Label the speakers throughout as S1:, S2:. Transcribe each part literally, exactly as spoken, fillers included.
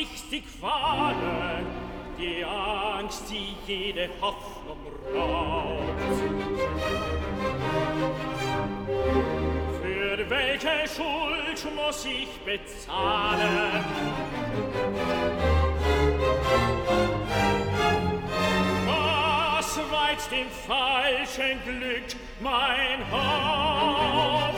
S1: mich die Qualen, die Angst, die jede Hoffnung raubt. Für welche Schuld muss ich bezahlen? Was weiht dem falschen Glück mein Haupt?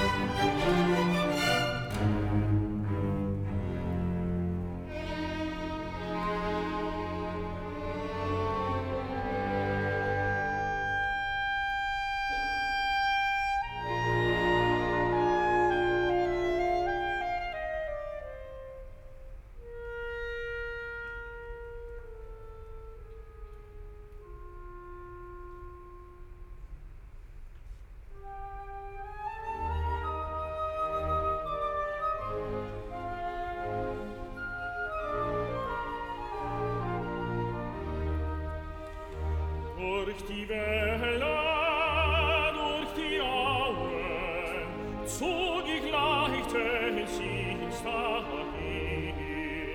S1: Durch die Welle, durch die Auen, zog ich leichte Sichts dahin.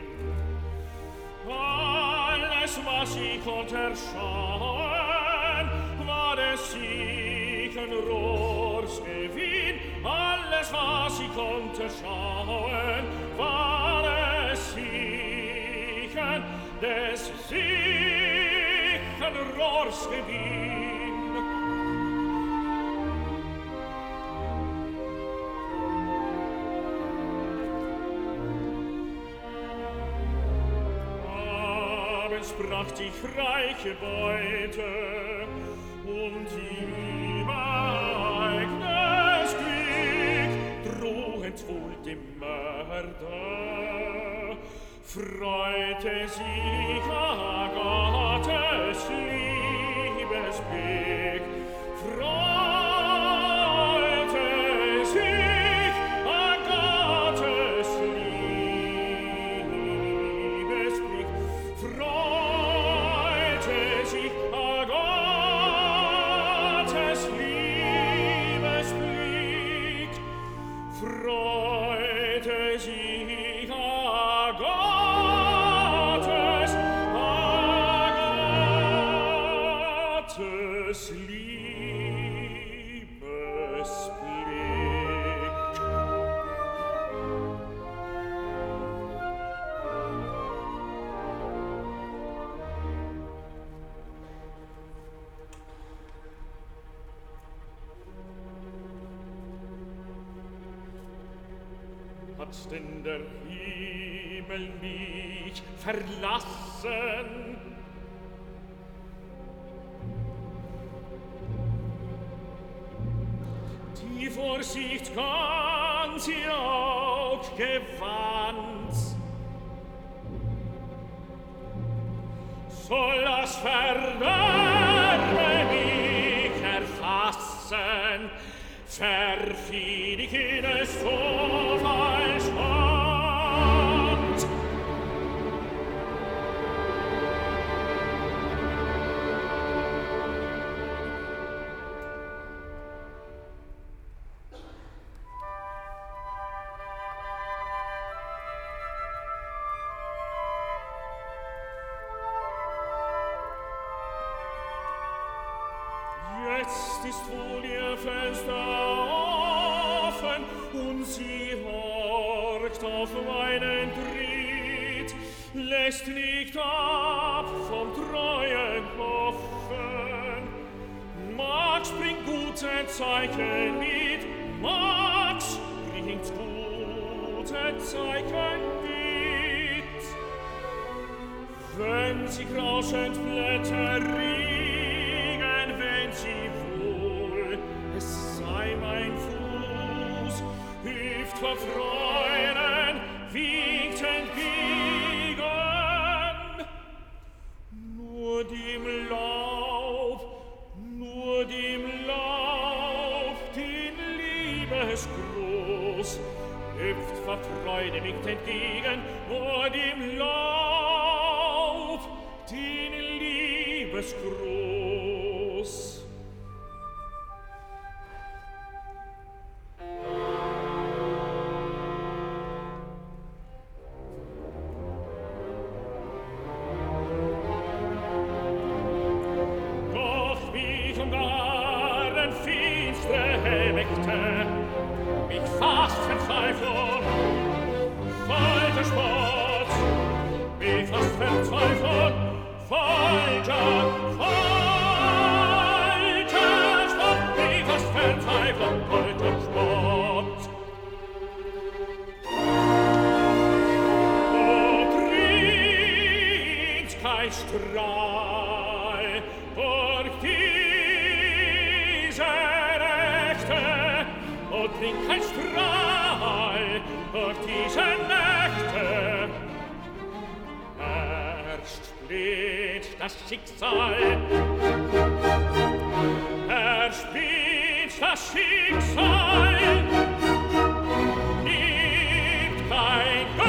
S1: Alles, was ich konnte schauen, war des sichern Rohrs Gewinn. Alles, was ich konnte schauen, war es sichern des sichern Rohrs Gewinn. Abends bracht ich reiche Beute und ihm eigenes Glück drohend wohl dem Mörder. Freute sich Agathes Liebesblick, freute sich Agathes Liebesblick, freute sich Agathes Liebesblick, freute sich Agathes, Agathes Liebesblick. Hat denn der Himmel mich verlassen? Die Vorsicht ganz ihr Aug gewandt, soll das Verderben mich erfassen, verfiel ich in es so falsch Hand. Jetzt ist wohl ihr Fenster offen und sie horcht auf meinen Tritt, lässt nicht ab vom treuen Hoffen. Max bringt gute Zeichen mit, Max bringt gute Zeichen mit. Wenn sie rauschend Blätter regen, wenn sie wohl, es sei mein Fuß, hüpft vor Freuden, winkt entgegen. Nur dem Laub, nur dem Laub, den Liebesgruß, hüpft vor Freude, winkt entgegen. Nur dem Laub, den Liebesgruß. frei. Durch diese Nächte, o trink kein Strahl, durch diese Nächte, herrscht blind das Schicksal, herrscht blind das Schicksal, gibt kein